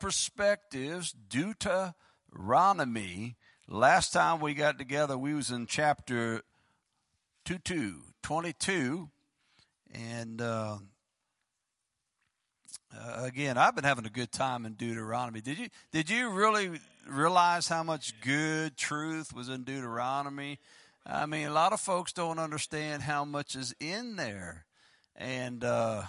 perspectives, Deuteronomy. Last time we got together, we was in chapter 22. And again, I've been having a good time in Deuteronomy. Did you really realize how much good truth was in Deuteronomy? I mean, a lot of folks don't understand how much is in there. And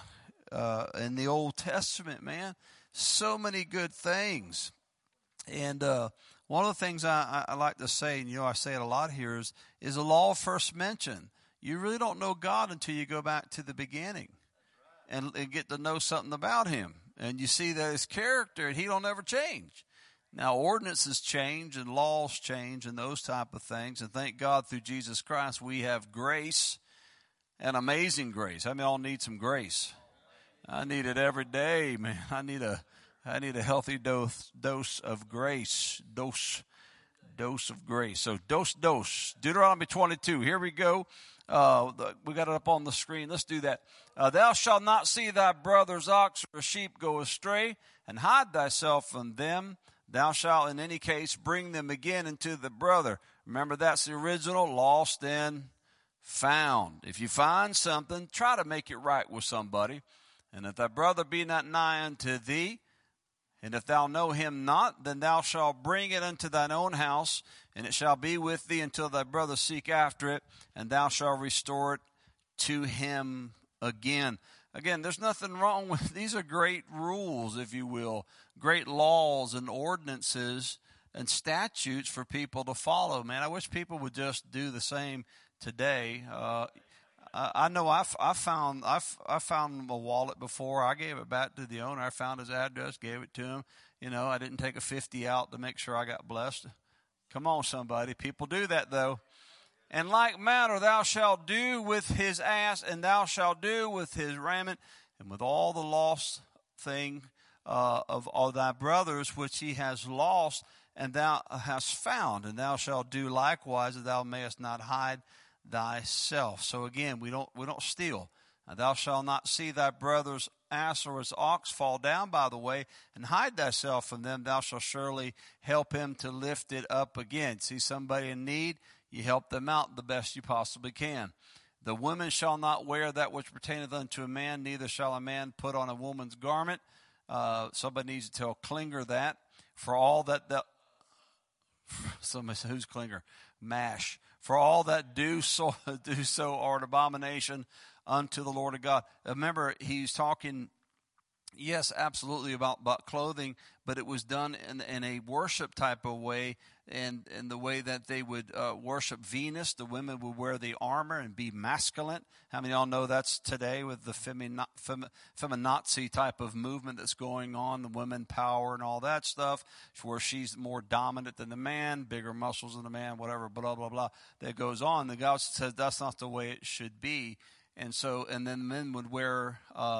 in the Old Testament, man, so many good things. And one of the things I like to say, and I say it a lot here, is the law first mentioned. You really don't know God until you go back to the beginning and get to know something about him. And you see that his character, and he don't ever change. Now, ordinances change and laws change and those type of things. And thank God through Jesus Christ we have grace and amazing grace. I mean, all need some grace. I need it every day, man. I need a healthy dose of grace. Dose of grace. So dose. Deuteronomy 22. Here we go. We got it up on the screen. Let's do that. Thou shalt not see thy brother's ox or sheep go astray, and hide thyself from them. Thou shalt in any case bring them again into the brother. Remember, that's the original, lost and found. If you find something, try to make it right with somebody. And if thy brother be not nigh unto thee, and if thou know him not, then thou shalt bring it unto thine own house, and it shall be with thee until thy brother seek after it, and thou shalt restore it to him again. Again, there's nothing wrong with these. Are great rules, if you will, great laws and ordinances and statutes for people to follow. Man, I wish people would just do the same today. I know I found a wallet before. I gave it back to the owner. I found his address, gave it to him. I didn't take a 50 out to make sure I got blessed. Come on, somebody. People do that, though. And like manner thou shalt do with his ass, and thou shalt do with his raiment, and with all the lost thing of all thy brothers which he has lost, and thou hast found, and thou shalt do likewise, that thou mayest not hide thyself. So again, we don't steal. And thou shalt not see thy brother's ass or his ox fall down by the way, and hide thyself from them. Thou shalt surely help him to lift it up again. See somebody in need, you help them out the best you possibly can. The woman shall not wear that which pertaineth unto a man, neither shall a man put on a woman's garment. Somebody needs to tell Klinger that. For all that somebody said, who's Klinger? MASH. For all that do so are an abomination unto the Lord of God. Remember, he's talking, yes, absolutely about clothing, but it was done in a worship type of way, and the way that they would worship Venus. The women would wear the armor and be masculine. How many of y'all know that's today with the feminazi type of movement that's going on, the women power and all that stuff, where she's more dominant than the man, bigger muscles than the man, whatever, blah, blah, blah, that goes on. The God says that's not the way it should be. And then men would wear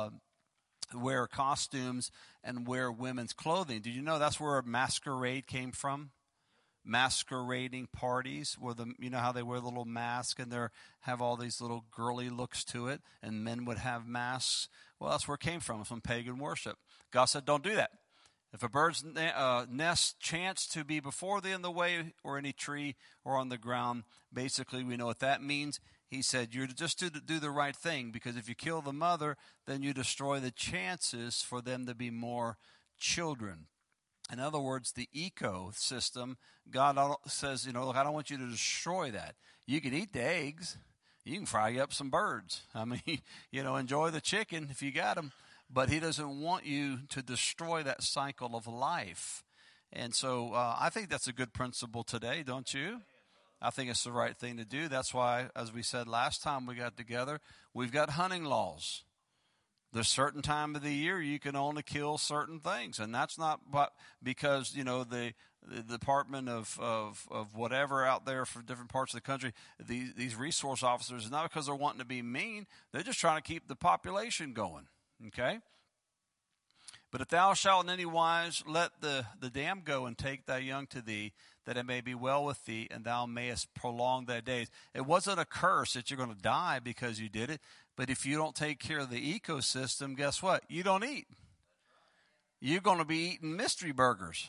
costumes and wear women's clothing. Did you know that's where masquerade came from? Masquerading parties, where how they wear the little mask and they have all these little girly looks to it, and men would have masks. Well, that's where it came from pagan worship. God said, don't do that. If a bird's nest chance to be before thee in the way, or any tree, or on the ground, basically we know what that means. He said, you're just to do the right thing, because if you kill the mother, then you destroy the chances for them to be more children. In other words, the ecosystem, God says, look, I don't want you to destroy that. You can eat the eggs. You can fry up some birds. I mean, enjoy the chicken if you got them. But he doesn't want you to destroy that cycle of life. And so I think that's a good principle today, don't you? I think it's the right thing to do. That's why, as we said last time we got together, we've got hunting laws. There's certain time of the year you can only kill certain things, and that's not because the Department of whatever out there for different parts of the country, these resource officers, not because they're wanting to be mean. They're just trying to keep the population going. Okay. But if thou shalt in any wise let the dam go and take thy young to thee, that it may be well with thee, and thou mayest prolong thy days. It wasn't a curse that you're going to die because you did it. But if you don't take care of the ecosystem, guess what? You don't eat. you're going to be eating mystery burgers.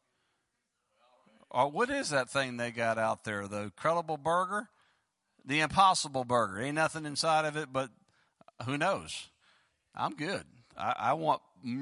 Or what is that thing they got out there? The Incredible Burger? The Impossible Burger. Ain't nothing inside of it, but who knows? I'm good. I want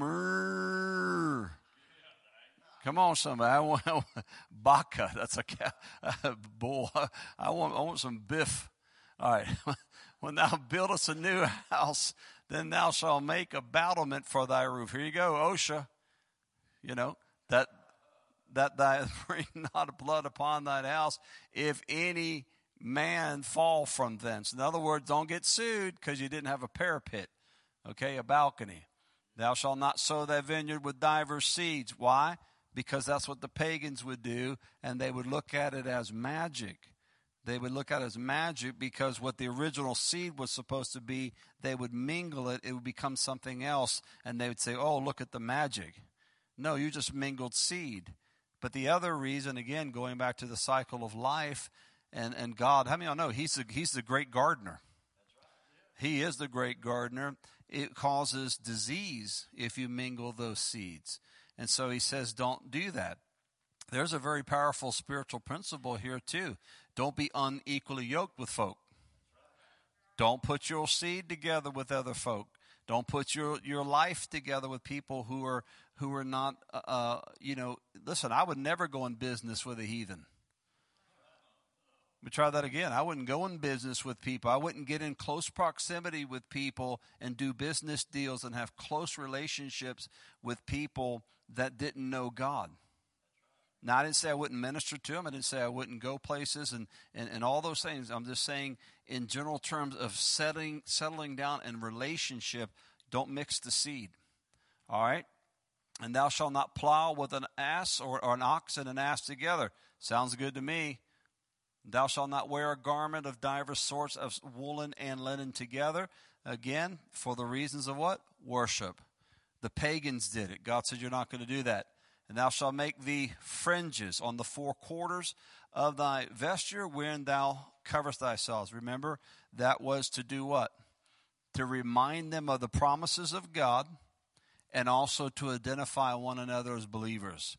myrrh. Come on, somebody. I want baka. That's a bull. I want some biff. All right. When thou buildest a new house, then thou shalt make a battlement for thy roof. Here you go, OSHA. You know, that thy bring not blood upon thine house, if any man fall from thence. In other words, don't get sued because you didn't have a parapet, okay, a balcony. Thou shalt not sow thy vineyard with divers seeds. Why? Because that's what the pagans would do, and they would look at it as magic. They would look at it as magic because what the original seed was supposed to be, they would mingle it, it would become something else, and they would say, oh, look at the magic. No, you just mingled seed. But the other reason, again, going back to the cycle of life and God, how many of y'all know He's the great gardener? He is the great gardener. It causes disease if you mingle those seeds. And so He says, don't do that. There's a very powerful spiritual principle here, too. Don't be unequally yoked with folk. Don't put your seed together with other folk. Don't put your life together with people who are not, listen, I would never go in business with a heathen. Let me try that again. I wouldn't go in business with people. I wouldn't get in close proximity with people and do business deals and have close relationships with people that didn't know God. Now, I didn't say I wouldn't minister to them. I didn't say I wouldn't go places and all those things. I'm just saying in general terms of settling down in relationship, don't mix the seed. All right? And thou shalt not plow with an ass or an ox and an ass together. Sounds good to me. Thou shalt not wear a garment of divers sorts of woolen and linen together. Again, for the reasons of what? Worship. The pagans did it. God said you're not going to do that. And thou shalt make thee fringes on the four quarters of thy vesture wherein thou coverest thyself. Remember, that was to do what? To remind them of the promises of God and also to identify one another as believers.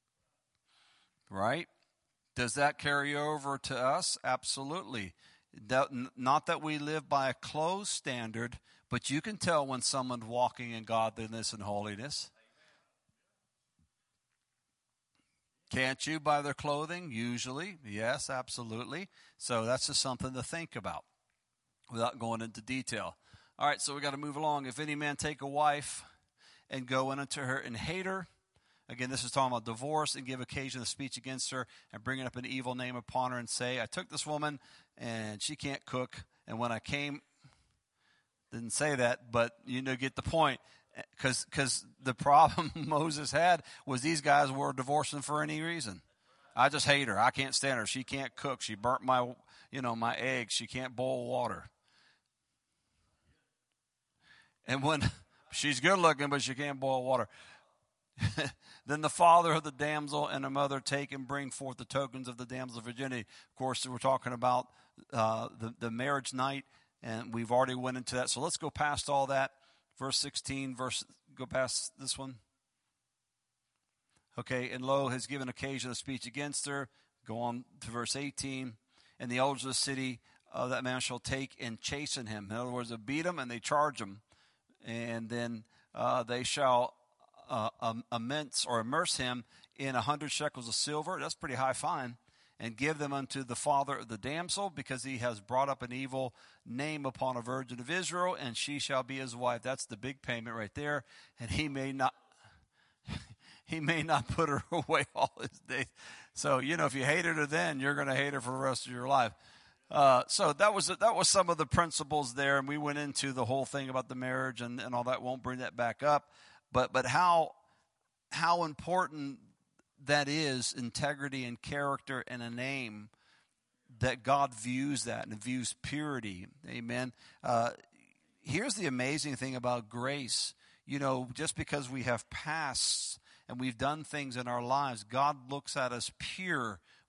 Right? Does that carry over to us? Absolutely. Not that we live by a closed standard, but you can tell when someone's walking in godliness and holiness. Can't you by their clothing? Usually. Yes, absolutely. So that's just something to think about without going into detail. All right, so we got to move along. If any man take a wife and go in unto her and hate her, again, this is talking about divorce, and give occasion of speech against her and bringing up an evil name upon her and say, I took this woman and she can't cook. And when I came, didn't say that, but get the point. Because the problem Moses had was these guys were divorcing for any reason. I just hate her. I can't stand her. She can't cook. She burnt my eggs. She can't boil water. And when she's good looking, but she can't boil water. Then the father of the damsel and her mother take and bring forth the tokens of the damsel's virginity. Of course, we're talking about the marriage night, and we've already went into that. So let's go past all that. Verse 16, go past this one. Okay, and lo, has given occasion of speech against her. Go on to verse 18. And the elders of the city of that man shall take and chasten him. In other words, they beat him and they charge him. And then they shall immerse him in 100 shekels of silver. That's a pretty high fine. And give them unto the father of the damsel, because he has brought up an evil name upon a virgin of Israel, and she shall be his wife. That's the big payment right there. And he may not put her away all his days. So, if you hated her then, you're going to hate her for the rest of your life. So that was some of the principles there, and we went into the whole thing about the marriage and all that. Won't bring that back up. But how important that is, integrity and character and a name, that God views that and views purity. Amen. Here's the amazing thing about grace. Just because we have passed and we've done things in our lives, God looks at us pure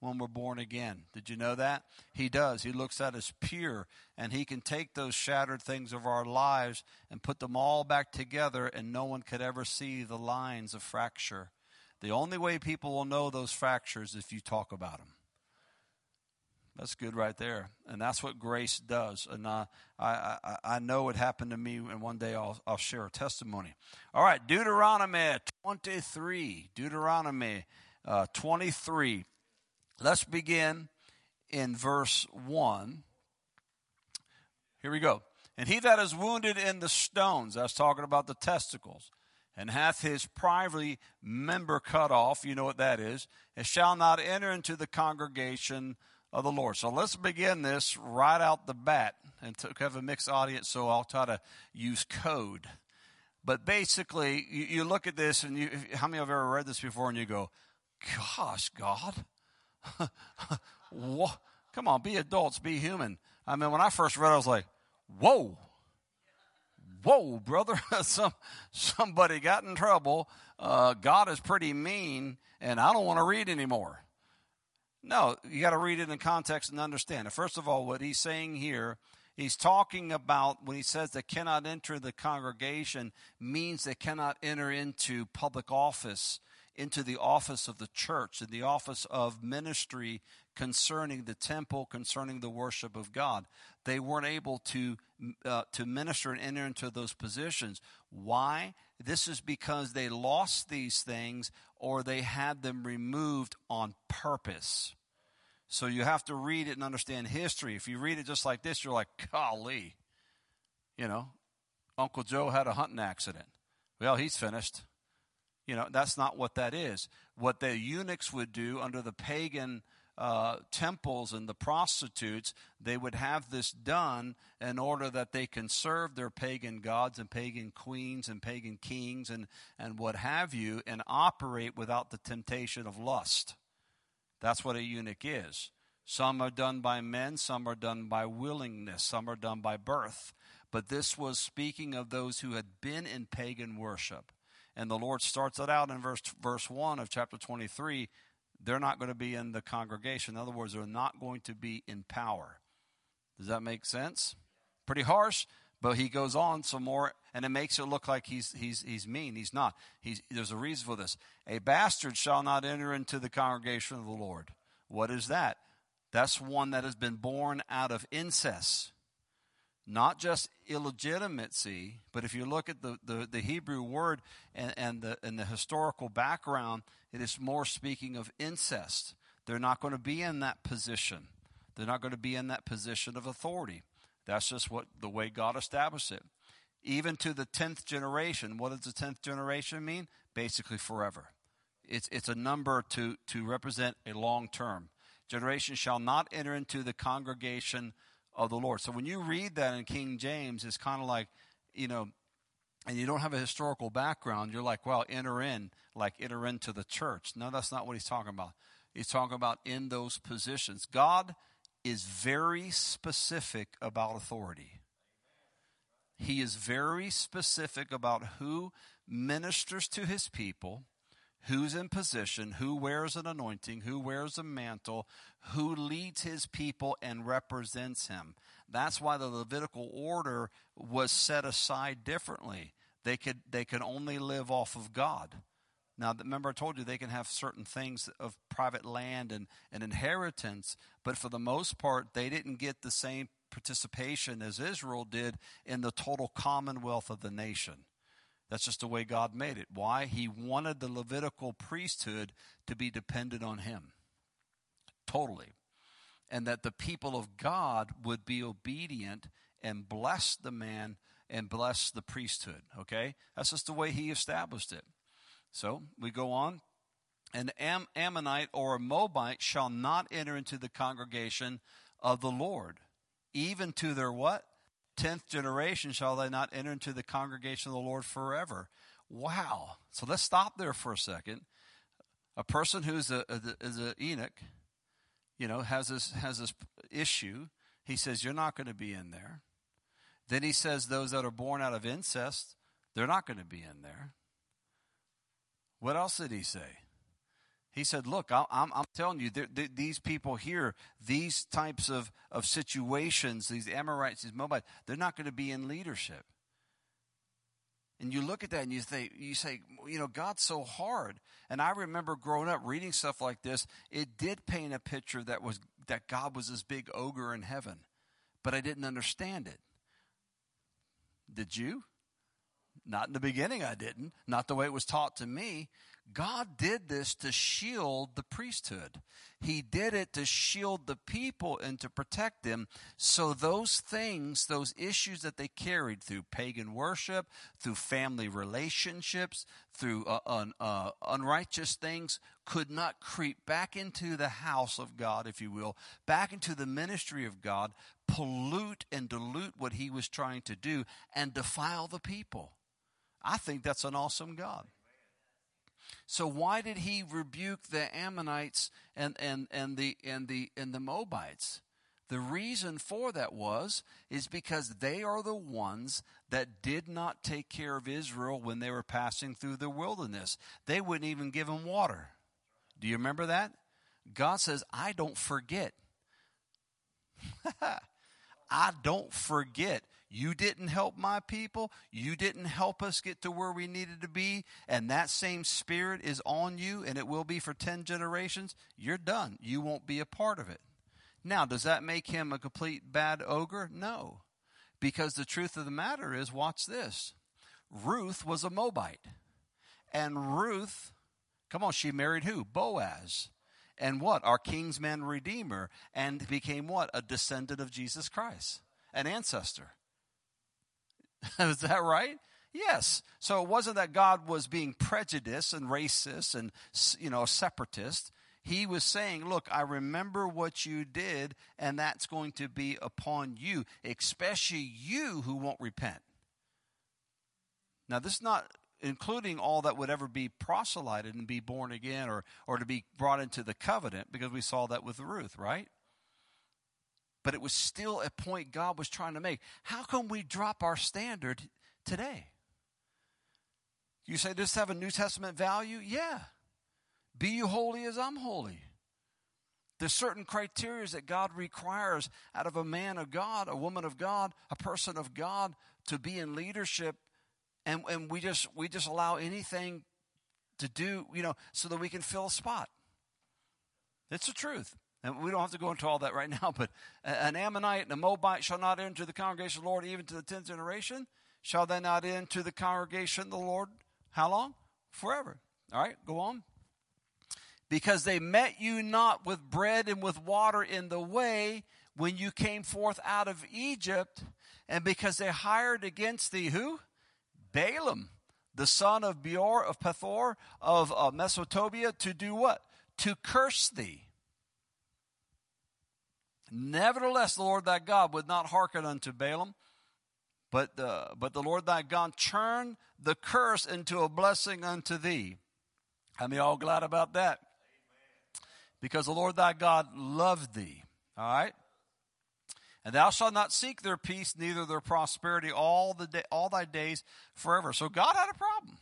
when we're born again. Did you know that? He does. He looks at us pure, and he can take those shattered things of our lives and put them all back together, and no one could ever see the lines of fracture. The only way people will know those fractures is if you talk about them. That's good right there. And that's what grace does. And I know it happened to me, and one day I'll share a testimony. All right, Deuteronomy 23. Deuteronomy 23. Let's begin in verse 1. Here we go. And he that is wounded in the stones, that's talking about the testicles, and hath his privy member cut off, you know what that is, and shall not enter into the congregation of the Lord. So let's begin this right out the bat, and to have a mixed audience, so I'll try to use code. But basically, you look at this, and how many have ever read this before, and you go, gosh, God, what? Come on, be adults, be human. I mean, when I first read it, I was like, whoa, brother, somebody got in trouble. God is pretty mean, and I don't want to read anymore. No, you got to read it in context and understand it. First of all, what he's saying here, he's talking about when he says they cannot enter the congregation, means they cannot enter into public office, into the office of the church, in the office of ministry concerning the temple, concerning the worship of God. They weren't able to minister and enter into those positions. Why? This is because they lost these things, or they had them removed on purpose. So you have to read it and understand history. If you read it just like this, you're like, golly, Uncle Joe had a hunting accident. Well, he's finished. That's not what that is. What the eunuchs would do under the pagan temples and the prostitutes, they would have this done in order that they can serve their pagan gods and pagan queens and pagan kings and what have you, and operate without the temptation of lust. That's what a eunuch is. Some are done by men, some are done by willingness, some are done by birth. But this was speaking of those who had been in pagan worship. And the Lord starts it out in verse 1 of chapter 23. They're not going to be in the congregation. In other words, they're not going to be in power. Does that make sense? Pretty harsh, but he goes on some more, and it makes it look like he's mean. He's not. There's a reason for this. A bastard shall not enter into the congregation of the Lord. What is that? That's one that has been born out of incest. Not just illegitimacy, but if you look at the Hebrew word and the historical background, it is more speaking of incest. They're not going to be in that position. They're not going to be in that position of authority. That's just the way God established it. Even to the 10th generation. What does the 10th generation mean? Basically forever. It's a number to represent a long term. Generation shall not enter into the congregation of the Lord. So when you read that in King James, it's kind of like, and you don't have a historical background, you're like, well, enter into the church. No, that's not what he's talking about. He's talking about in those positions. God is very specific about authority. He is very specific about who ministers to his people, who's in position, who wears an anointing, who wears a mantle, who leads his people and represents him. That's why the Levitical order was set aside differently. They could only live off of God. Now, remember I told you they can have certain things of private land and inheritance, but for the most part, they didn't get the same participation as Israel did in the total commonwealth of the nation. That's just the way God made it. Why? He wanted the Levitical priesthood to be dependent on him. Totally. And that the people of God would be obedient and bless the man and bless the priesthood. Okay? That's just the way he established it. So we go on. An Ammonite or a Moabite shall not enter into the congregation of the Lord. Even to their what? 10th generation shall they not enter into the congregation of the Lord forever. Wow. So let's stop there for a second. A person who is an eunuch, has this issue. He says, you're not going to be in there. Then he says those that are born out of incest, they're not going to be in there. What else did he say? He said, look, I'm telling you, these people here, these types of situations, these Amorites, these Moabites, they're not going to be in leadership. And you look at that and you say, God's so hard. And I remember growing up reading stuff like this. It did paint a picture that God was this big ogre in heaven. But I didn't understand it. Did you? Not in the beginning, I didn't. Not the way it was taught to me. God did this to shield the priesthood. He did it to shield the people and to protect them. So those things, those issues that they carried through pagan worship, through family relationships, through unrighteous things, could not creep back into the house of God, if you will, back into the ministry of God, pollute and dilute what he was trying to do, and defile the people. I think that's an awesome God. So why did he rebuke the Ammonites and the Moabites? The reason for that is because they are the ones that did not take care of Israel when they were passing through the wilderness. They wouldn't even give them water. Do you remember that? God says, I don't forget. I don't forget. You didn't help my people. You didn't help us get to where we needed to be. And that same spirit is on you, and it will be for 10 generations. You're done. You won't be a part of it. Now, does that make him a complete bad ogre? No. Because the truth of the matter is, watch this. Ruth was a Moabite. And Ruth, come on, she married who? Boaz. And what? Our kinsman redeemer. And became what? A descendant of Jesus Christ. An ancestor. Is that right? Yes. So it wasn't that God was being prejudiced and racist and, separatist. He was saying, look, I remember what you did, and that's going to be upon you, especially you who won't repent. Now, this is not including all that would ever be proselyted and be born again or to be brought into the covenant, because we saw that with Ruth, right? But it was still a point God was trying to make. How can we drop our standard today? You say, does this have a New Testament value? Yeah. Be you holy as I'm holy. There's certain criteria that God requires out of a man of God, a woman of God, a person of God to be in leadership. And we just allow anything to do, so that we can fill a spot. It's the truth. And we don't have to go into all that right now, but an Ammonite and a Moabite shall not enter the congregation of the Lord even to the 10th generation. Shall they not enter the congregation of the Lord? How long? Forever. All right, go on. Because they met you not with bread and with water in the way when you came forth out of Egypt, and because they hired against thee who? Balaam, the son of Beor, of Pethor, of Mesopotamia, to do what? To curse thee. Nevertheless, the Lord thy God would not hearken unto Balaam, but the Lord thy God turned the curse into a blessing unto thee. How many all glad about that? Amen. Because the Lord thy God loved thee. All right? And thou shalt not seek their peace, neither their prosperity all thy days forever. So God had a problem.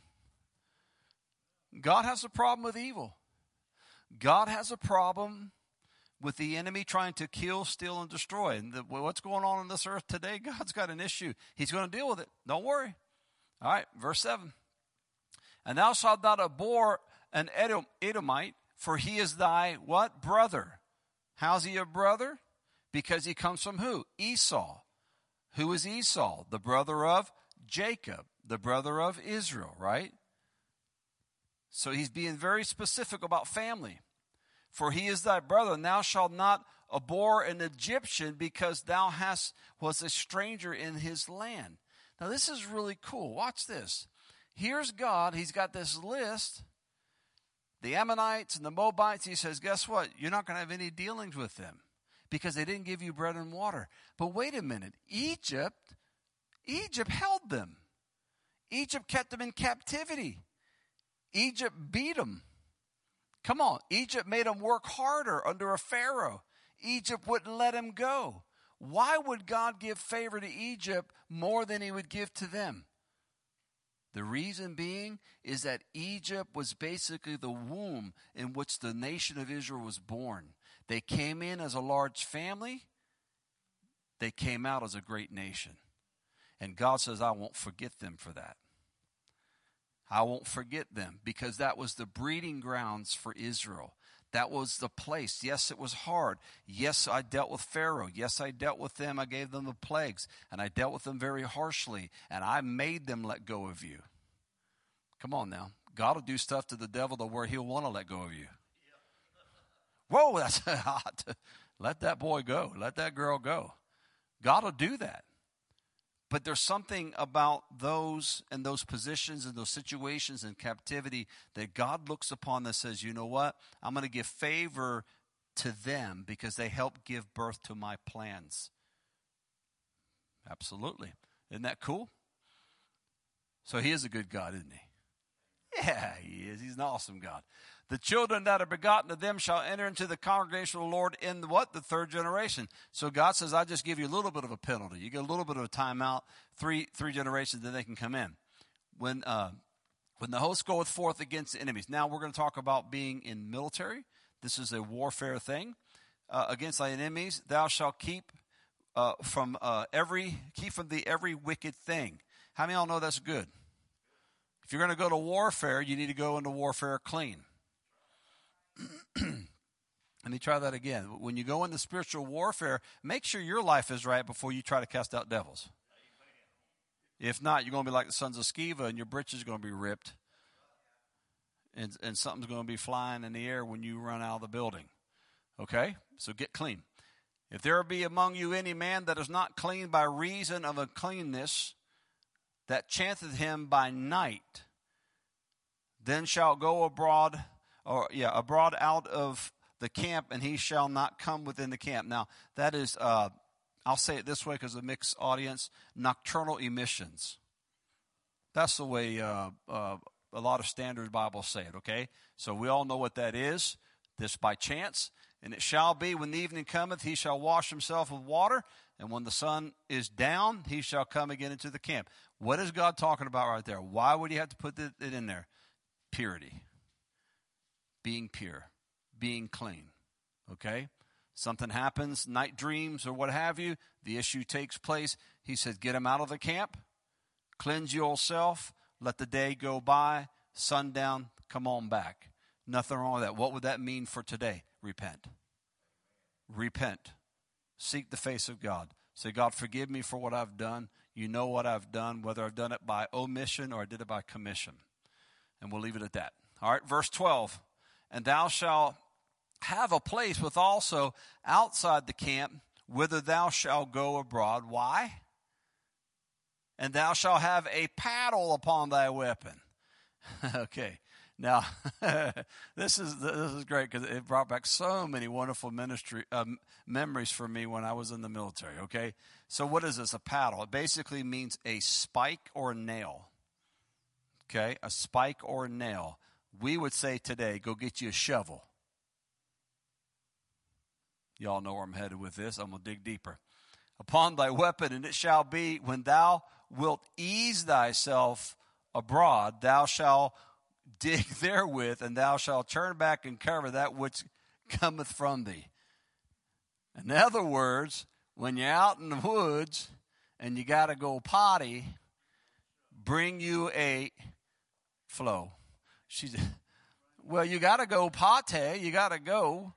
God has a problem with evil. God has a problem with the enemy trying to kill, steal, and destroy. And what's going on this earth today, God's got an issue. He's going to deal with it. Don't worry. All right, verse 7. And thou shalt not abhor an Edomite, for he is thy what? Brother. How's he a brother? Because he comes from who? Esau. Who is Esau? The brother of Jacob, the brother of Israel, right? So he's being very specific about family. For he is thy brother, and thou shalt not abhor an Egyptian, because thou was a stranger in his land. Now this is really cool. Watch this. Here's God. He's got this list. The Ammonites and the Moabites, he says, guess what? You're not going to have any dealings with them because they didn't give you bread and water. But wait a minute. Egypt held them. Egypt kept them in captivity. Egypt beat them. Come on. Egypt made them work harder under a Pharaoh. Egypt wouldn't let him go. Why would God give favor to Egypt more than he would give to them? The reason being is that Egypt was basically the womb in which the nation of Israel was born. They came in as a large family. They came out as a great nation. And God says, I won't forget them for that. I won't forget them, because that was the breeding grounds for Israel. That was the place. Yes, it was hard. Yes, I dealt with Pharaoh. Yes, I dealt with them. I gave them the plagues, and I dealt with them very harshly, and I made them let go of you. Come on now. God will do stuff to the devil to where he'll want to let go of you. Whoa, that's hot. Let that boy go. Let that girl go. God will do that. But there's something about those and those positions and those situations in captivity that God looks upon that says, you know what? I'm going to give favor to them because they help give birth to my plans. Absolutely. Isn't that cool? So he is a good God, isn't he? Yeah, he is. He's an awesome God. The children that are begotten of them shall enter into the congregation of the Lord in what? The third generation. So God says, I just give you a little bit of a penalty. You get a little bit of a timeout, three generations, then they can come in. When the host goeth forth against the enemies. Now we're going to talk about being in military. This is a warfare thing. Against thy enemies, thou shalt keep from thee every wicked thing. How many of y'all know that's good? If you're going to go to warfare, you need to go into warfare clean. Let me try that again. When you go into spiritual warfare, make sure your life is right before you try to cast out devils. If not, you're going to be like the sons of Sceva, and your britches are going to be ripped, and something's going to be flying in the air when you run out of the building. Okay? So get clean. If there be among you any man that is not clean by reason of uncleanness, that chanteth him by night, then shall go abroad out of the camp, and he shall not come within the camp. Now, that is, I'll say it this way because of a mixed audience, nocturnal emissions. That's the way a lot of standard Bibles say it, okay? So we all know what that is, this by chance. And it shall be, when the evening cometh, he shall wash himself with water, and when the sun is down, he shall come again into the camp. What is God talking about right there? Why would he have to put it in there? Purity. Being pure. Being clean. Okay? Something happens, night dreams or what have you, the issue takes place. He said, get him out of the camp, cleanse yourself, let the day go by, sundown, come on back. Nothing wrong with that. What would that mean for today? Repent. Repent. Seek the face of God. Say, God, forgive me for what I've done. You know what I've done, whether I've done it by omission or I did it by commission. And we'll leave it at that. All right, verse 12. And thou shalt have a place with also outside the camp, whither thou shalt go abroad. Why? And thou shalt have a paddle upon thy weapon. Okay. Now, this is great because it brought back so many wonderful ministry memories for me when I was in the military, okay? So what is this, a paddle? It basically means a spike or a nail, okay? A spike or a nail. We would say today, go get you a shovel. Y'all know where I'm headed with this. I'm going to dig deeper. Upon thy weapon, and it shall be, when thou wilt ease thyself abroad, thou shalt dig therewith, and thou shalt turn back and cover that which cometh from thee. In other words, when you're out in the woods and you got to go potty, bring you a flow. Well, you got to go potty. You got to go.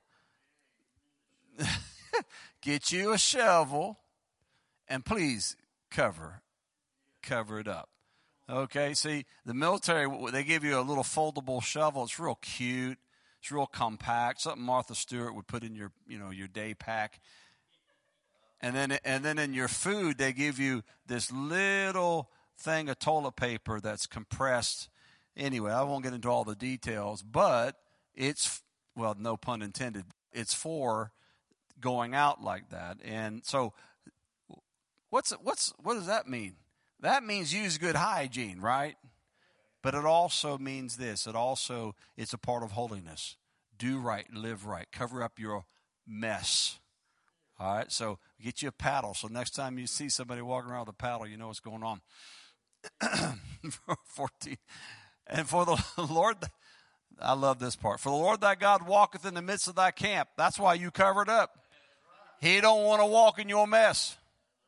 Get you a shovel, and please cover it up. Okay, see, the military, they give you a little foldable shovel. It's real cute. It's real compact. Something Martha Stewart would put in your day pack. And then in your food, they give you this little thing of toilet paper that's compressed. Anyway, I won't get into all the details, but it's, well, no pun intended, it's for going out like that. And so what does that mean? That means use good hygiene, right? But it also means this. It's a part of holiness. Do right, live right. Cover up your mess. All right, so get you a paddle. So next time you see somebody walking around with a paddle, you know what's going on. 14. And for the Lord, I love this part. For the Lord thy God walketh in the midst of thy camp. That's why you covered up. He don't want to walk in your mess.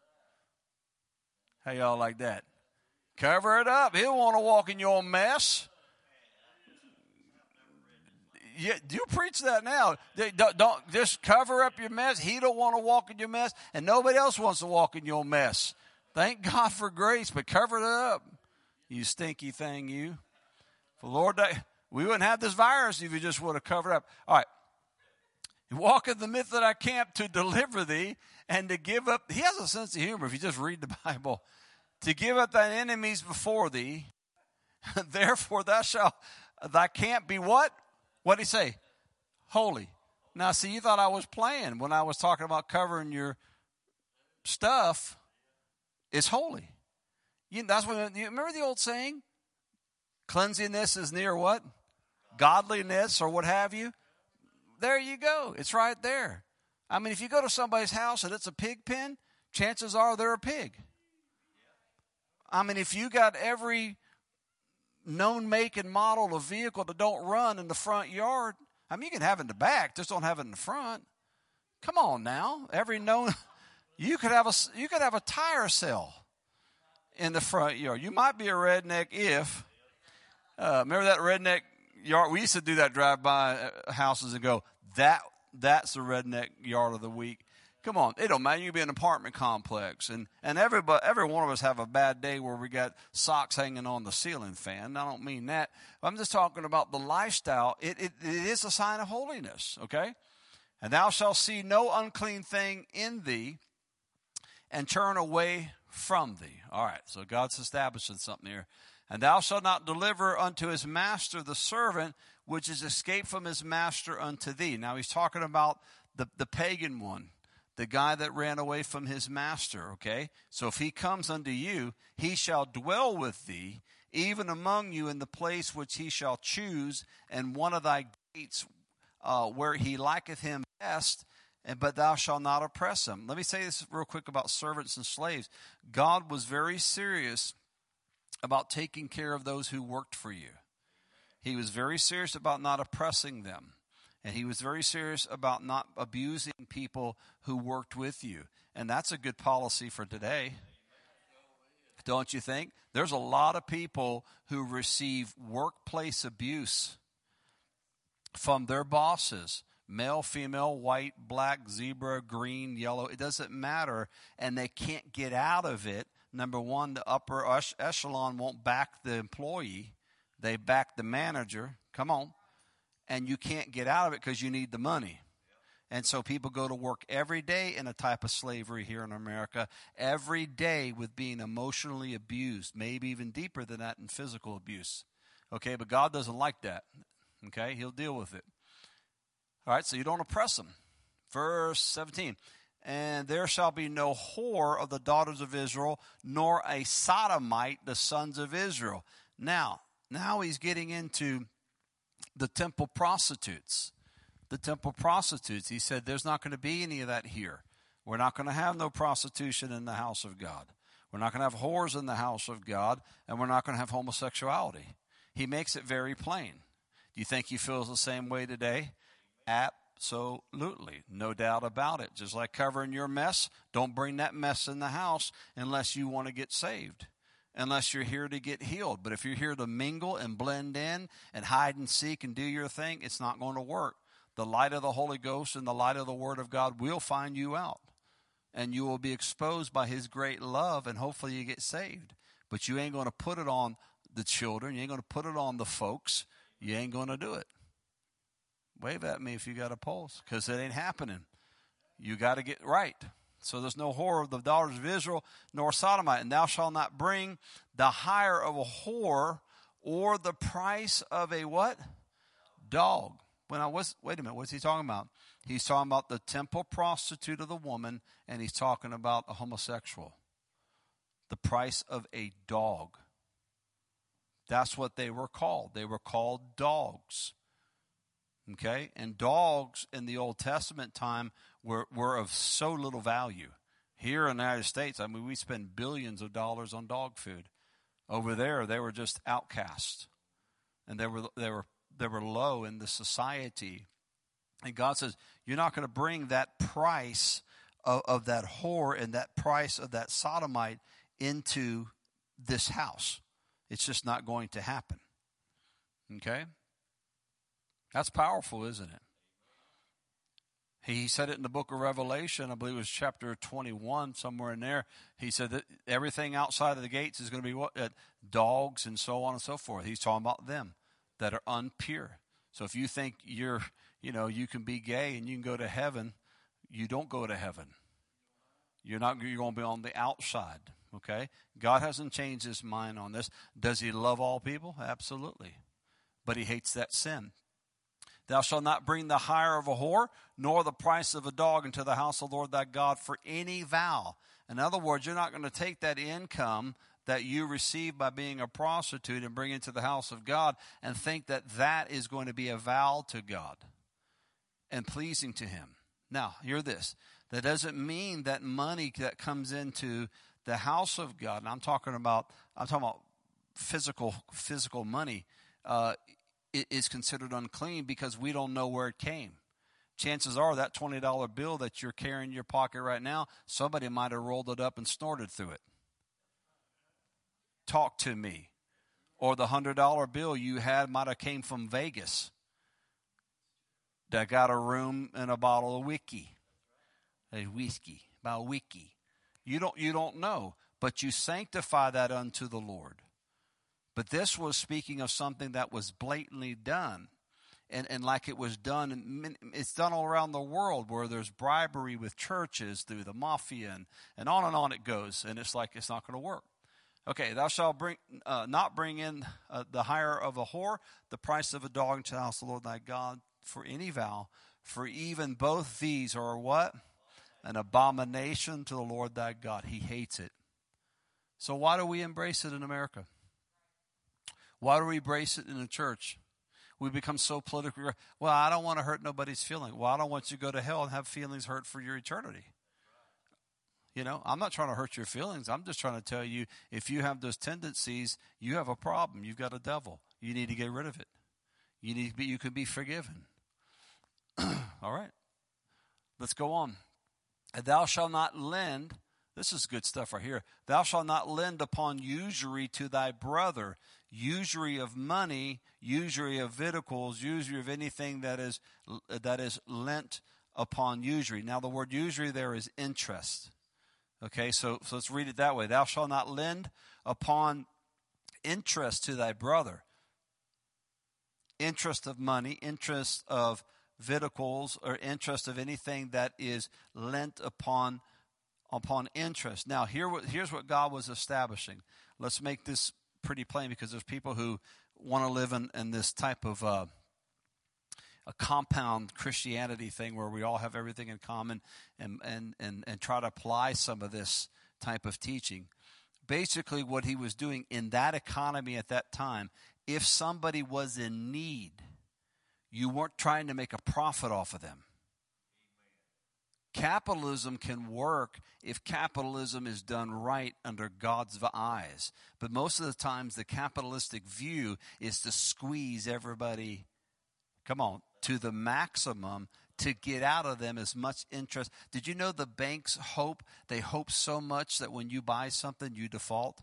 How y'all like that? Cover it up. He don't want to walk in your mess. Yeah, you preach that now. Don't just cover up your mess. He don't want to walk in your mess, and nobody else wants to walk in your mess. Thank God for grace, but cover it up. You stinky thing, you. For Lord, we wouldn't have this virus if you just would have covered up. All right. He walketh in the midst of thy camp to deliver thee and to give up. He has a sense of humor if you just read the Bible. To give up thine enemies before thee. Therefore thy camp be what? What did he say? Holy. Now, see, you thought I was playing when I was talking about covering your stuff. It's holy. That's what you remember the old saying? Cleanliness is near what? Godliness or what have you. There you go. It's right there. I mean, if you go to somebody's house and it's a pig pen, chances are they're a pig. I mean, if you got every known make and model of vehicle that don't run in the front yard, I mean, you can have it in the back, just don't have it in the front. Come on now. Every known, you could have a tire cell in the front yard. You might be a redneck if, remember that redneck yard? We used to do that, drive by houses and go, that's the redneck yard of the week. Come on, it don't matter. You can be in an apartment complex, and every one of us have a bad day where we got socks hanging on the ceiling fan. I don't mean that. I'm just talking about the lifestyle. It is a sign of holiness, okay? And thou shalt see no unclean thing in thee, and turn away from thee. All right, so God's establishing something here. And thou shalt not deliver unto his master the servant which is escaped from his master unto thee. Now he's talking about the pagan one, the guy that ran away from his master, okay? So if he comes unto you, he shall dwell with thee, even among you in the place which he shall choose, and one of thy gates where he liketh him best, but thou shalt not oppress him. Let me say this real quick about servants and slaves. God was very serious about taking care of those who worked for you. He was very serious about not oppressing them. And he was very serious about not abusing people who worked with you. And that's a good policy for today. Don't you think? There's a lot of people who receive workplace abuse from their bosses. Male, female, white, black, zebra, green, yellow. It doesn't matter. And they can't get out of it. Number one, the upper echelon won't back the employee. They back the manager. Come on. And you can't get out of it because you need the money. And so people go to work every day in a type of slavery here in America, every day with being emotionally abused, maybe even deeper than that in physical abuse. Okay, but God doesn't like that. Okay, he'll deal with it. All right, so you don't oppress them. Verse 17. And there shall be no whore of the daughters of Israel, nor a sodomite, the sons of Israel. Now he's getting into the temple prostitutes. The temple prostitutes. He said there's not going to be any of that here. We're not going to have no prostitution in the house of God. We're not going to have whores in the house of God, and we're not going to have homosexuality. He makes it very plain. Do you think he feels the same way today? Absolutely. No doubt about it. Just like covering your mess, don't bring that mess in the house unless you want to get saved. Unless you're here to get healed. But if you're here to mingle and blend in and hide and seek and do your thing, it's not going to work. The light of the Holy Ghost and the light of the Word of God will find you out. And you will be exposed by his great love, and hopefully you get saved. But you ain't going to put it on the children. You ain't going to put it on the folks. You ain't going to do it. Wave at me if you got a pulse, because it ain't happening. You got to get right. So there's no whore of the daughters of Israel, nor sodomite. And thou shalt not bring the hire of a whore or the price of a what? Dog. Wait a minute, what's he talking about? He's talking about the temple prostitute of the woman, and he's talking about a homosexual. The price of a dog. That's what they were called. They were called dogs. Okay? And dogs in the Old Testament time were of so little value. Here in the United States, I mean, we spend billions of dollars on dog food. Over there, they were just outcasts, and they were low in the society. And God says, you're not going to bring that price of that whore and that price of that sodomite into this house. It's just not going to happen. Okay? That's powerful, isn't it? He said it in the book of Revelation, I believe it was chapter 21, somewhere in there. He said that everything outside of the gates is going to be what? Dogs and so on and so forth. He's talking about them that are unpure. So if you think you can be gay and you can go to heaven, you don't go to heaven. You're going to be on the outside, okay? God hasn't changed his mind on this. Does he love all people? Absolutely. But he hates that sin. Thou shalt not bring the hire of a whore, nor the price of a dog into the house of the Lord thy God for any vow. In other words, you're not going to take that income that you receive by being a prostitute and bring it to the house of God and think that that is going to be a vow to God and pleasing to him. Now, hear this. That doesn't mean that money that comes into the house of God, and I'm talking about physical money, is considered unclean because we don't know where it came. Chances are that $20 bill that you're carrying in your pocket right now, somebody might have rolled it up and snorted through it. Talk to me. Or the $100 bill you had might have came from Vegas. That got a room and a bottle of whiskey. You don't know, but you sanctify that unto the Lord. But this was speaking of something that was blatantly done. And like it was done, it's done all around the world where there's bribery with churches through the mafia and on it goes. And it's like it's not going to work. Okay, thou shalt not bring in the hire of a whore, the price of a dog into the house of the Lord thy God for any vow. For even both these are what? An abomination to the Lord thy God. He hates it. So why do we embrace it in America? Why do we embrace it in the church? We become so politically, well, I don't want to hurt nobody's feelings. Well, I don't want you to go to hell and have feelings hurt for your eternity. You know, I'm not trying to hurt your feelings. I'm just trying to tell you, if you have those tendencies, you have a problem. You've got a devil. You need to get rid of it. You can be forgiven. All right. Let's go on. And thou shalt not lend. This is good stuff right here. Thou shalt not lend upon usury to thy brother. Usury of money, usury of victuals, usury of anything that is lent upon usury. Now the word usury there is interest. Okay, so let's read it that way. Thou shalt not lend upon interest to thy brother. Interest of money, interest of victuals, or interest of anything that is lent upon interest. Now, here's what God was establishing. Let's make this pretty plain, because there's people who want to live in this type of a compound Christianity thing where we all have everything in common and try to apply some of this type of teaching. Basically, what he was doing in that economy at that time, if somebody was in need, you weren't trying to make a profit off of them. Capitalism can work if capitalism is done right under God's eyes. But most of the times the capitalistic view is to squeeze everybody, to the maximum to get out of them as much interest. Did you know the banks hope so much that when you buy something you default?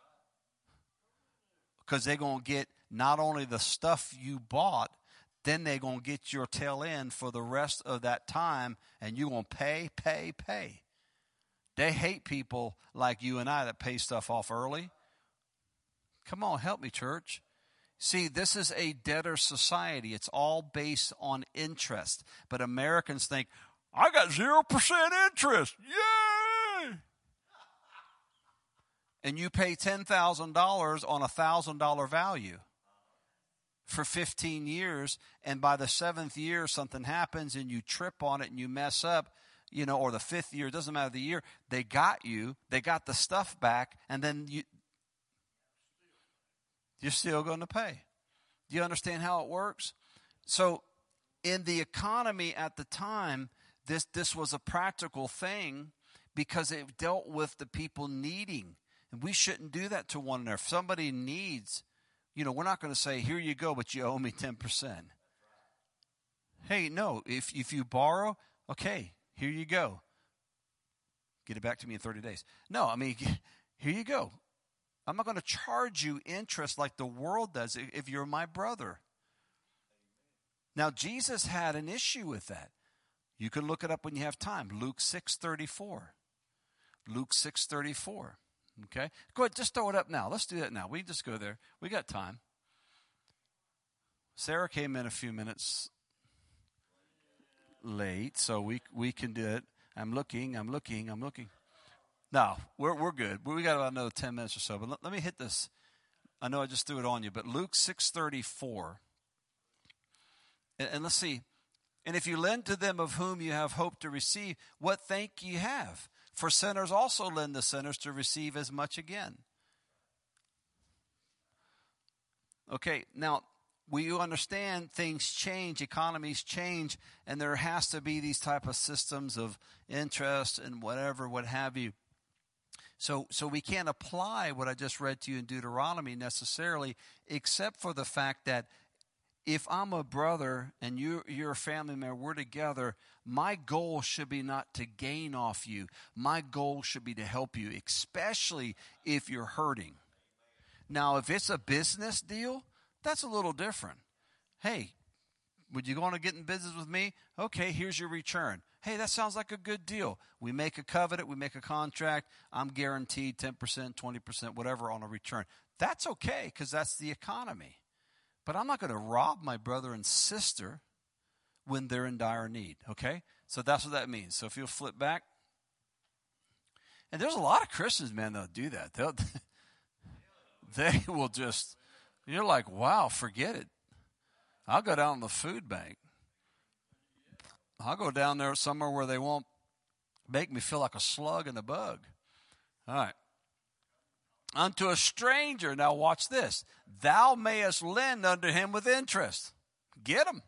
Because they're going to get not only the stuff you bought, then they're going to get your tail end for the rest of that time, and you're going to pay. They hate people like you and I that pay stuff off early. Come on, help me, church. See, this is a debtor society. It's all based on interest. But Americans think, I got 0% interest. Yay! And you pay $10,000 on a $1,000 value for 15 years, and by the 7th year something happens and you trip on it and you mess up, or the 5th year, it doesn't matter the year, they got the stuff back, and then you're still going to pay. Do you understand how it works? So in the economy at the time, this was a practical thing because it dealt with the people needing. And we shouldn't do that to one another. If somebody needs, we're not going to say, here you go, but you owe me 10%. Hey, no, if you borrow, okay, here you go. Get it back to me in 30 days. No, I mean, here you go. I'm not going to charge you interest like the world does if you're my brother. Now, Jesus had an issue with that. You can look it up when you have time. Luke 6:34. Luke 6:34. Okay? Go ahead, just throw it up now. Let's do that now. We can just go there. We got time. Sarah came in a few minutes late, so we can do it. I'm looking. No, we're good. We got about another 10 minutes or so, but let me hit this. I know I just threw it on you, but Luke 6:34. And let's see. And if you lend to them of whom you have hope to receive, what thank ye have? For sinners also lend to sinners to receive as much again. Okay, now we understand things change, economies change, and there has to be these type of systems of interest and whatever, what have you. So we can't apply what I just read to you in Deuteronomy necessarily, except for the fact that if I'm a brother and you're a family member, we're together, my goal should be not to gain off you. My goal should be to help you, especially if you're hurting. Now, if it's a business deal, that's a little different. Hey, would you want to get in business with me? Okay, here's your return. Hey, that sounds like a good deal. We make a covenant, we make a contract. I'm guaranteed 10%, 20%, whatever on a return. That's okay because that's the economy. But I'm not going to rob my brother and sister when they're in dire need, okay? So that's what that means. So if you'll flip back. And there's a lot of Christians, man, that'll do that. They will just, you're like, wow, forget it. I'll go down to the food bank. I'll go down there somewhere where they won't make me feel like a slug and a bug. All right. Unto a stranger, now watch this. Thou mayest lend unto him with interest. Get him.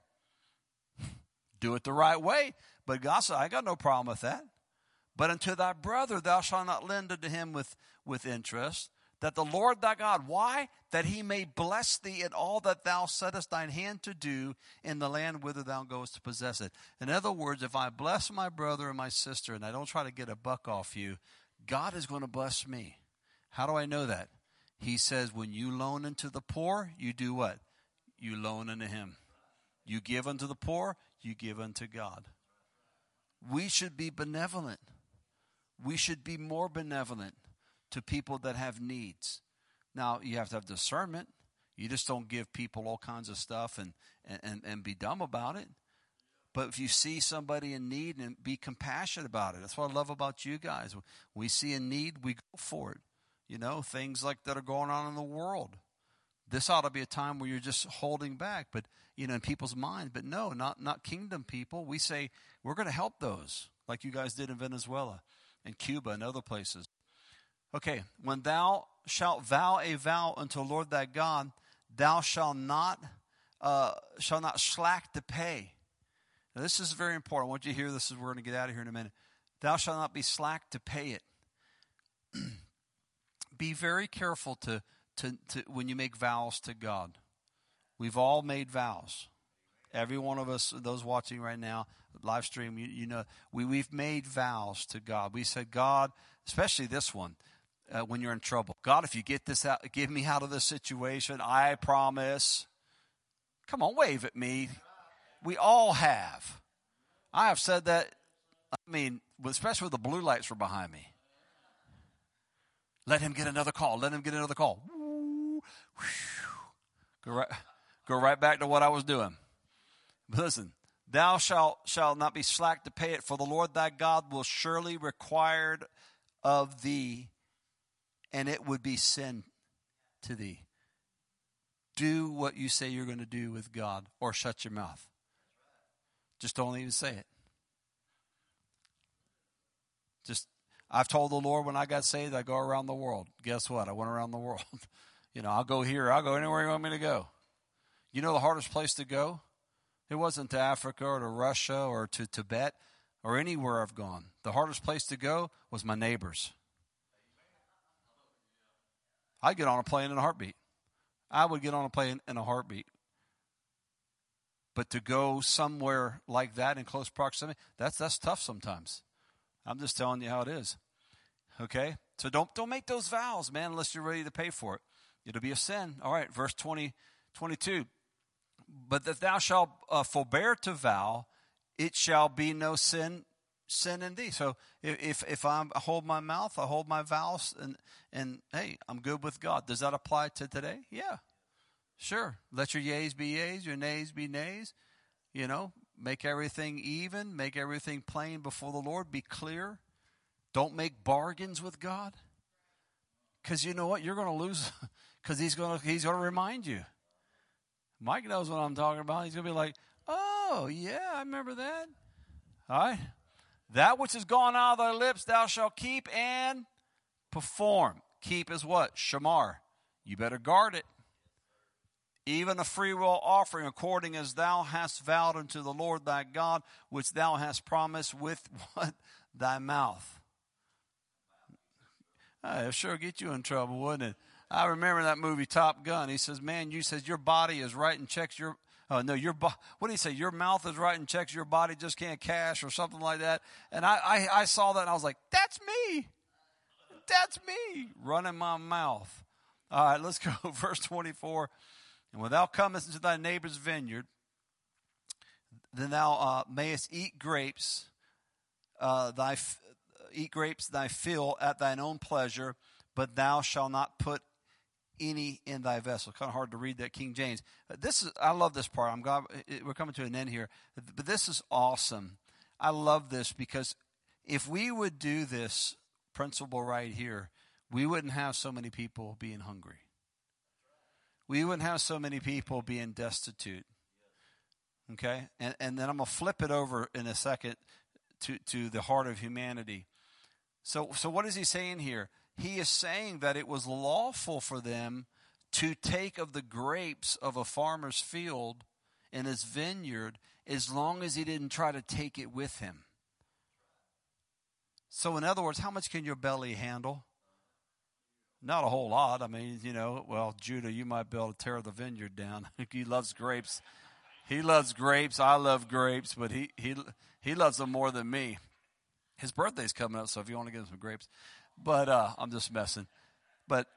Do it the right way. But God said, I got no problem with that. But unto thy brother thou shalt not lend unto him with interest. That the Lord thy God, why? That he may bless thee in all that thou settest thine hand to do in the land whither thou goest to possess it. In other words, if I bless my brother and my sister and I don't try to get a buck off you, God is going to bless me. How do I know that? He says when you loan unto the poor, you do what? You loan unto him. You give unto the poor, you give unto God. We should be benevolent. We should be more benevolent to people that have needs. Now, you have to have discernment. You just don't give people all kinds of stuff and be dumb about it. But if you see somebody in need, and be compassionate about it. That's what I love about you guys. We see a need, we go for it. Things like that are going on in the world. This ought to be a time where you're just holding back, but in people's minds. But no, not kingdom people. We say we're going to help those, like you guys did in Venezuela and Cuba and other places. Okay, when thou shalt vow a vow unto the Lord thy God, thou shalt not slack to pay. Now this is very important. I want you to hear this as we're going to get out of here in a minute. Thou shalt not be slack to pay it. Be very careful to when you make vows to God. We've all made vows. Every one of us, those watching right now, live stream, we've made vows to God. We said, God, especially this one, when you're in trouble. God, if you get this out, get me out of this situation, I promise. Come on, wave at me. We all have. I have said that, especially when the blue lights were behind me. Let him get another call. Let him get another call. Go right back to what I was doing. But listen, thou shalt not be slack to pay it, for the Lord thy God will surely require of thee, and it would be sin to thee. Do what you say you're going to do with God, or shut your mouth. Just don't even say it. I've told the Lord when I got saved, I go around the world. Guess what? I went around the world. I'll go here. I'll go anywhere you want me to go. You know the hardest place to go? It wasn't to Africa or to Russia or to Tibet or anywhere I've gone. The hardest place to go was my neighbors. I'd get on a plane in a heartbeat. I would get on a plane in a heartbeat. But to go somewhere like that in close proximity, that's tough sometimes. I'm just telling you how it is. Okay? So don't make those vows, man, unless you're ready to pay for it. It'll be a sin. All right, verse 22. But if thou shalt forbear to vow, it shall be no sin in thee. So if I hold my mouth, I hold my vows, and hey, I'm good with God. Does that apply to today? Yeah. Sure. Let your yeas be yeas, your nays be nays. You know, make everything even, make everything plain before the Lord, be clear. Don't make bargains with God. Because you know what? You're going to lose because he's going to remind you. Mike knows what I'm talking about. He's going to be like, oh, yeah, I remember that. All right. That which is gone out of thy lips thou shalt keep and perform. Keep is what? Shamar. You better guard it. Even a freewill offering according as thou hast vowed unto the Lord thy God, which thou hast promised with what? Thy mouth. It'll sure get you in trouble, wouldn't it? I remember that movie Top Gun. He says, man, you says your body is writing checks. What did he say? Your mouth is writing checks. Your body just can't cash or something like that. And I saw that and I was like, that's me. That's me running my mouth. All right, let's go. Verse 24. And when thou comest into thy neighbor's vineyard, then thou mayest eat grapes, thy fill at thine own pleasure, but thou shalt not put any in thy vessel. Kind of hard to read that, King James. I love this part. I'm glad we're coming to an end here, but this is awesome. I love this because if we would do this principle right here, we wouldn't have so many people being hungry. We wouldn't have so many people being destitute. Okay? And then I'm going to flip it over in a second to the heart of humanity. So what is he saying here? He is saying that it was lawful for them to take of the grapes of a farmer's field in his vineyard as long as he didn't try to take it with him. So in other words, how much can your belly handle? Not a whole lot. I mean, Judah, you might be able to tear the vineyard down. He loves grapes. He loves grapes. I love grapes, but he loves them more than me. His birthday's coming up, so if you want to get him some grapes. But I'm just messing. But,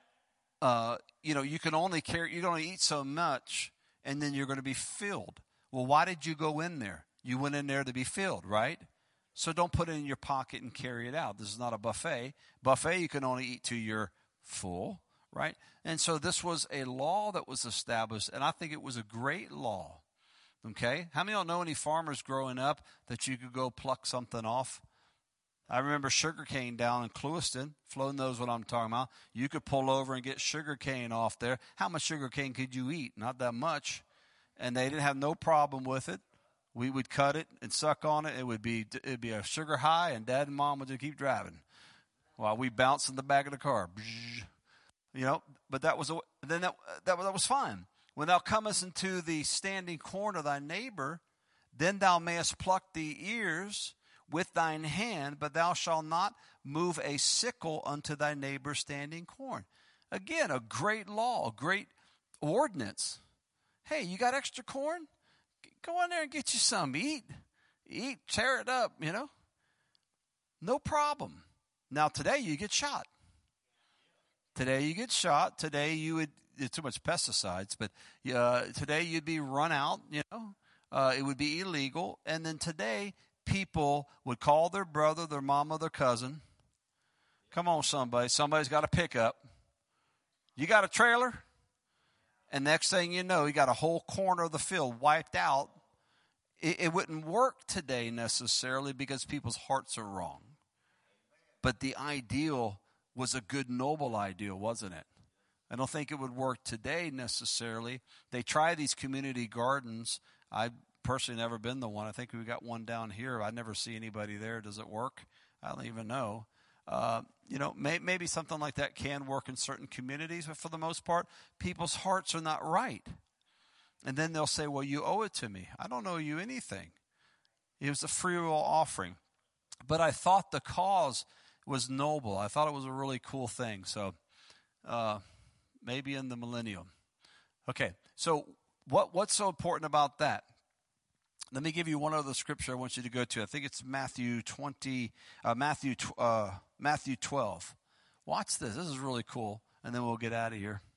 you can only eat so much, and then you're going to be filled. Well, why did you go in there? You went in there to be filled, right? So don't put it in your pocket and carry it out. This is not a buffet. Buffet, you can only eat till you're full, right? And so this was a law that was established, and I think it was a great law. Okay? How many of y'all know any farmers growing up that you could go pluck something off? I remember sugarcane down in Clewiston. Flo knows what I'm talking about. You could pull over and get sugarcane off there. How much sugarcane could you eat? Not that much. And they didn't have no problem with it. We would cut it and suck on it. It'd be a sugar high, and Dad and Mom would just keep driving while we bounced in the back of the car. But that was fine. When thou comest into the standing corn of thy neighbor, then thou mayest pluck the ears with thine hand, but thou shalt not move a sickle unto thy neighbor's standing corn. Again, a great law, a great ordinance. Hey, you got extra corn? Go in there and get you some. Eat, tear it up, No problem. Now, today you get shot. Today it's too much pesticides, but today you'd be run out, it would be illegal. And then today, people would call their brother, their mama, their cousin. Come on, somebody's got a pickup. You got a trailer? And next thing you know, you got a whole corner of the field wiped out. It wouldn't work today necessarily because people's hearts are wrong. But the ideal was a good, noble ideal, wasn't it? I don't think it would work today necessarily. They try these community gardens. I've personally never been to one. I think we got one down here. I never see anybody there. Does it work? I don't even know. Maybe something like that can work in certain communities, but for the most part, people's hearts are not right. And then they'll say, well, you owe it to me. I don't owe you anything. It was a free will offering. But I thought the cause was noble. I thought it was a really cool thing. So maybe in the millennium. Okay, so what's so important about that? Let me give you one other scripture I want you to go to. I think it's Matthew 12. Watch this. This is really cool, and then we'll get out of here.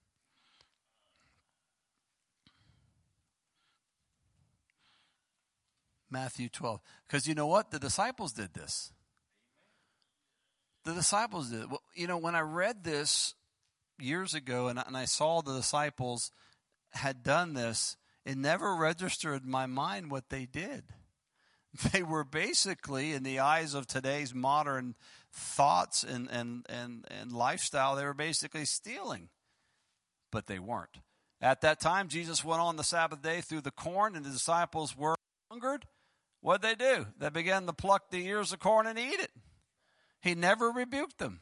Matthew 12. Because you know what? The disciples did this. The disciples did it. Well, you know, when I read this years ago and I saw the disciples had done this, it never registered in my mind what they did. They were basically, in the eyes of today's modern thoughts and lifestyle, they were basically stealing. But they weren't. At that time, Jesus went on the Sabbath day through the corn, and the disciples were hungered. What'd they do? They began to pluck the ears of corn and eat it. He never rebuked them.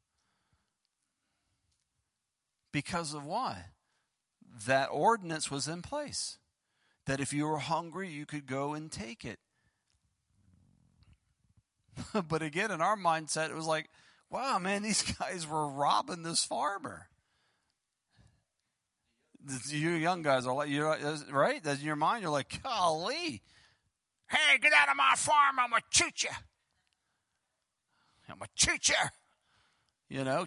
Because of why? That ordinance was in place. That if you were hungry, you could go and take it. But again, in our mindset, it was like, wow, man, these guys were robbing this farmer. You young guys are like, right? That's in your mind. You're like, golly. Hey, get out of my farm. I'm going to shoot you. I'm going to shoot you. You know,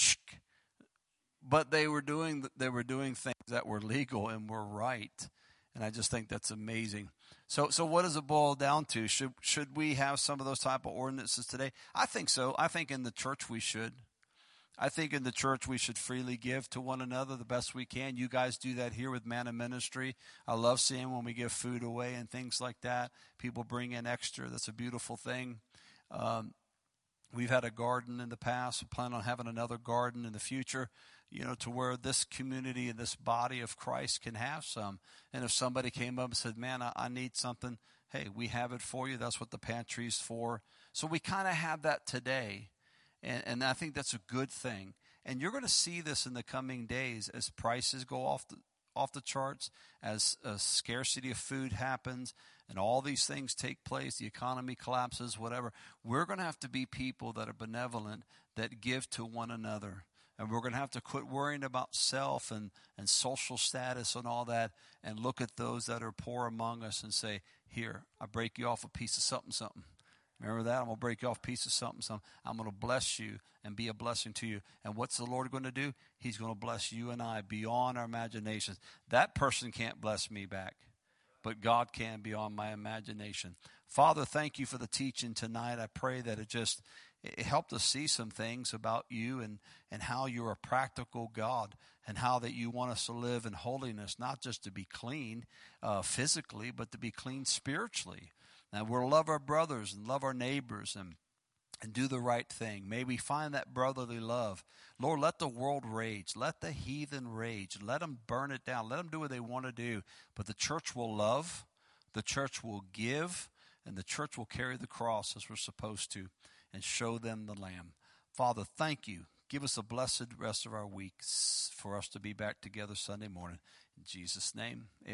but they were doing things that were legal and were right. And I just think that's amazing. So what does it boil down to? Should we have some of those type of ordinances today? I think so. I think in the church we should. I think in the church we should freely give to one another the best we can. You guys do that here with Man of Ministry. I love seeing when we give food away and things like that. People bring in extra. That's a beautiful thing. We've had a garden in the past. We plan on having another garden in the future, you know, to where this community and this body of Christ can have some. And if somebody came up and said, man, I need something, hey, we have it for you. That's what the pantry's for. So we kind of have that today. And I think that's a good thing. And you're going to see this in the coming days as prices go off the charts, as a scarcity of food happens, and all these things take place, the economy collapses, whatever. We're going to have to be people that are benevolent, that give to one another. And we're going to have to quit worrying about self and social status and all that, and look at those that are poor among us and say, here, I break you off a piece of something. Remember that? I'm going to break you off a piece of something. I'm going to bless you and be a blessing to you. And what's the Lord going to do? He's going to bless you and I beyond our imaginations. That person can't bless me back, but God can beyond my imagination. Father, thank you for the teaching tonight. I pray that it helped us see some things about you and how you're a practical God, and how that you want us to live in holiness, not just to be clean physically, but to be clean spiritually. And we'll love our brothers and love our neighbors and do the right thing. May we find that brotherly love. Lord, let the world rage. Let the heathen rage. Let them burn it down. Let them do what they want to do. But the church will love, the church will give, and the church will carry the cross as we're supposed to and show them the Lamb. Father, thank you. Give us a blessed rest of our week for us to be back together Sunday morning. In Jesus' name, amen.